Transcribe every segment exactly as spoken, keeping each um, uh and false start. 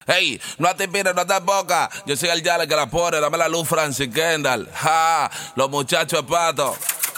Hey, no te inspires, no te boca. Yo soy el Yale que la pone, dame la luz, Francis Kendall. Ja, los muchachos de pato.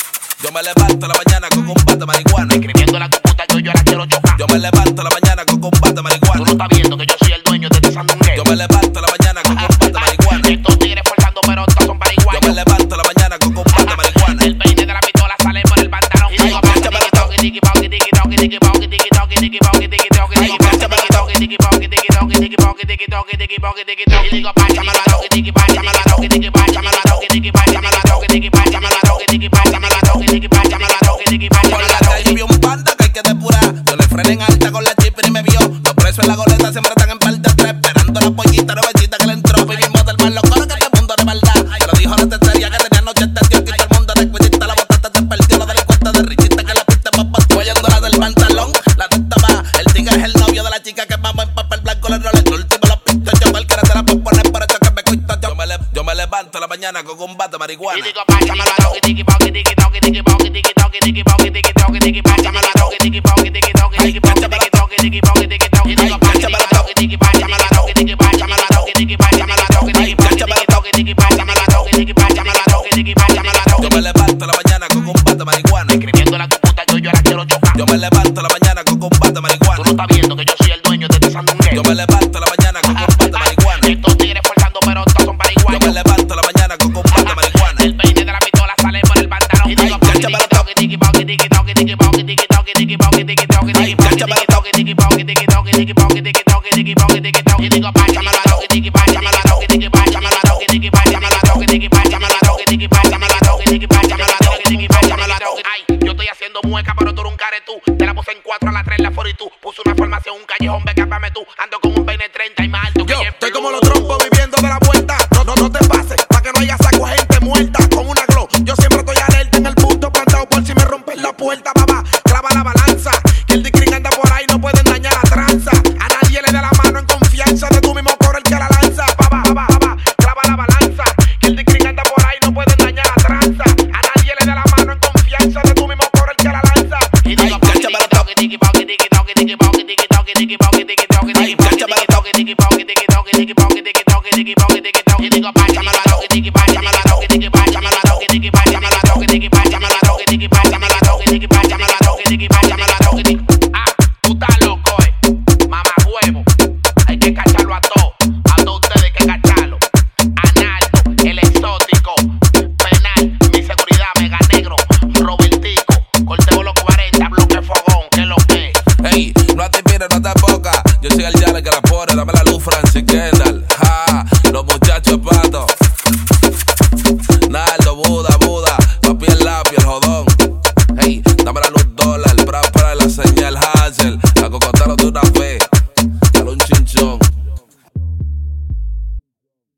Yo me levanto en la mañana con un bate de marihuana. Escribiendo en la computa, yo, yo la quiero chocar. Yo me levanto en la mañana con un bate de marihuana. Tú no estás viendo que yo soy el dueño de este sandungueo. Yo me levanto en la mañana con un bate de marihuana. Estos tigres forzando, pero estos son pariguayos. Yo me levanto en la mañana con un bate de marihuana. El peine de la pistola sale por el pantalón. Y digo, tiki toki, tiki poki, tiki toki, tiki poki, tiki toki, tiki poki, tiki toki, tiki poki, tiki poki, tiki toki, tiki poki, tiki toki, tiki poki, tiki toki. Y digo, páchamela toki, tiki páchamela toki, tiki páchamela toki, tiki páchamela toki, tiki páchamela toki, tiki páchamela toki, tiki páchamela toki, tiki páchamela toki. Por la calle vi un panda que hay que depurar. Yo le frené en alta con la chipper y me vio. Los presos en la goleta siempre están en parte tres, esperando la pollita nuevecita que le entró. Vivimos del mar, los coros que este mundo de maldad. Te lo dijo la tercería que tenía noche de Dios, que todo el mundo descuidista. La botata se perdió, la delincuente de richita que la pista más pasó. Oyendo la del pantalón, la testa va. El tigre es el novio de la chica que vamos en papel blanco. Le rolé el último la pista. Yo cualquiera se la puedo poner por eso que me cuesta. Yo me, le, yo me levanto en la mañana con un bate de marihuana. Y digo, páchamela toki, tiki poki, tiki toki, tiki poki, tiki toki, tiki poki, tiki toki, tiki páchamela toki, tiki poki, tiki toki, tiki poki, tiki toki, tiki poki, tiki toki. Y digo, páchamela toki, tiki páchamela toki, tiki páchamela toki, tiki páchamela toki, tiki poki, tiki toki, tiki páchamela toki, tiki páchamela toki, tiki páchamela toki. Yo me levanto en la mañana con un bate de marihuana. Escribiendo en la computa, yo, yo la quiero chocar. Yo me levanto en la mañana con un bate de marihuana. Tú no estás viendo que yo soy el dueño de este sandungueo. Yo me levanto en la mañana con un bate de marihuana. Estos tigres forzando, pero estos son Yo pariguayos. me levanto en la mañana con un bate de marihuana. El peine de la pistola sale por el pantalón. Y digo, tiki toki, tiki poki, tiki toki, tiki poki, tiki toki, tiki poki, tiki toki, tiki poki, tiki toki, tiki poki, tiki toki, tiki poki, tiki toki, tiki poki, tiki toki. Y digo, páchamela toki, tiki páchamela toki, tiki páchamela toki, tiki páchamela toki, tiki páchamela toki, tiki páchamela toki, tiki páchamela toki, tiki páchamela toki. Ay, yo estoy haciendo mueca, pero tú eres un caretú. Te la puse en cuatro, a la tres, la forty two. Puse una formación, un callejón, becápame tú. Ando con un peine treinta y más alto que Yo Jeff estoy como Blue. los trompos viviendo de la vuelta. No, no, no te pases, pa' que no haya saco a gente muerta. Con una glow, yo siempre estoy alerta en el punto plantado por si me rompen la puerta, papá. Clava la balanza, que el dicrin anda por ahí, no pueden dañar la tranza. A nadie le da la mano en confianza, de tú mismo corre el que la lanza. Papá, papá, papá, clava la balanza, que el dicrin anda por ahí, no pueden dañar la tranza. A nadie le da la mano en confianza, de tú mismo corre el que la lanza. Y digo, tiki toki, tiki poki, tiki toki, tiki poki, tiki toki, tiki poki, tiki toki, tiki poki, tiki toki, tiki poki, tiki toki, tiki poki, tiki toki, tiki poki, tiki toki. Y digo, páchamela toki, tiki páchamela toki, tiki páchamela toki, tiki páchamela toki, tiki páchamela toki, tiki páchamela toki, tiki páchamela toki, tiki páchamela toki, tiki. Ah, tú estás loco, eh, mamá huevo. Hay que cacharlo a todos, a todos ustedes hay que cacharlo. Analdo, el exótico, penal, mi seguridad, mega negro, Robertico, corteo los cuarenta, bloque fogón, que lo que. Hey, no te inspires, no te boca. Yo soy el Yale que la pone, dame la luz, Francis Kendall.